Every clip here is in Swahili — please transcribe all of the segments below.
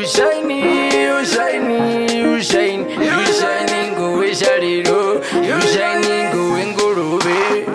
shiny, you shiny, you shine. You shining, go we shaliro. You shining, go and go ruby.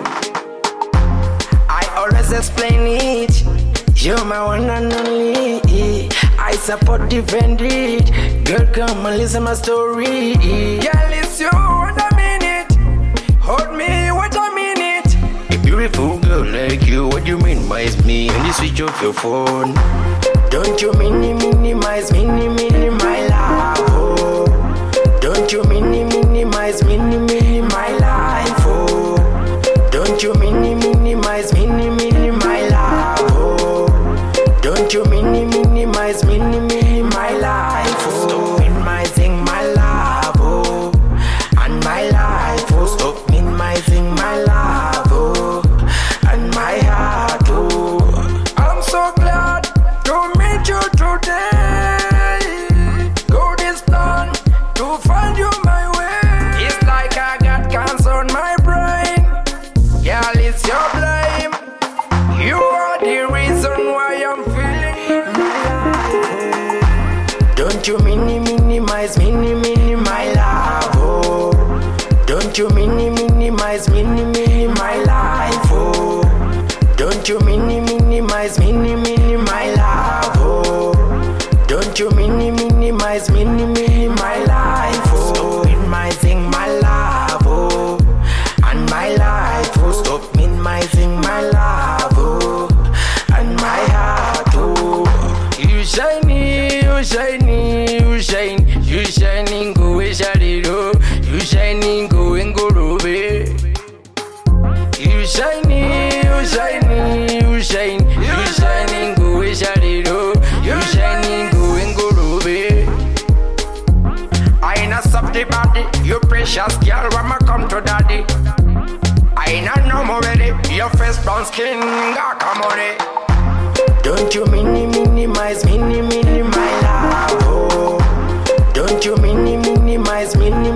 I always explain it. You're my one and only. I support, defend it. Girl, come and listen my story. Girl, it's you what I mean it. Hold me what I mean it. A beautiful girl like you, what you minimize me when you switch off your phone? Don't you minimize my life, oh. Don't you minimize my life, oh. Don't you minimize my life, oh. Don't you minimize my life, oh. Stop minimizing my life, oh. And my life, oh. Stop minimizing my life, oh. And my heart, oh. I'm so glad to meet you today. Go this long to find you my way. It's like I got cancer on my brain. Girl, it's your blame. You are the reason why I'm feeling my life. Don't you minimize my life, oh. Don't you minimize my life, oh. Don't you minimize my life, oh. Don't you minimize my life, oh. Stop minimizing my life, oh. And my life, oh. Stop minimizing my life, oh. And my heart, oh. You shiny, you shiny, you shine. You shining, go we shaliro. You shining, go and go ruby. You shiny, you shiny, you shine. You shining, go we shaliro. You shining, go and go ruby. I ain't a soft body, you precious girl, when I come to daddy. I ain't a no more ready, your face brown skin, got come on it. Don't you minimize my life, oh. Don't you minimize